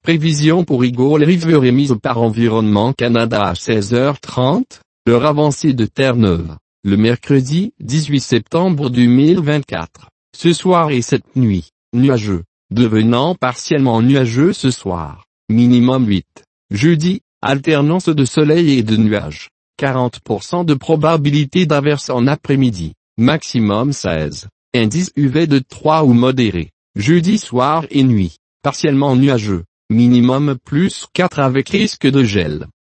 Prévision pour Eagle River émise par Environnement Canada à 16h30, l'heure avancée de Terre-Neuve, le mercredi 18 septembre 2024. Ce soir et cette nuit, nuageux, devenant partiellement nuageux ce soir, minimum 8. Jeudi, alternance de soleil et de nuages, 40% de probabilité d'averse en après-midi, maximum 16. Indice UV de 3 ou modéré. Jeudi soir et nuit, partiellement nuageux, minimum +4 avec risque de gel.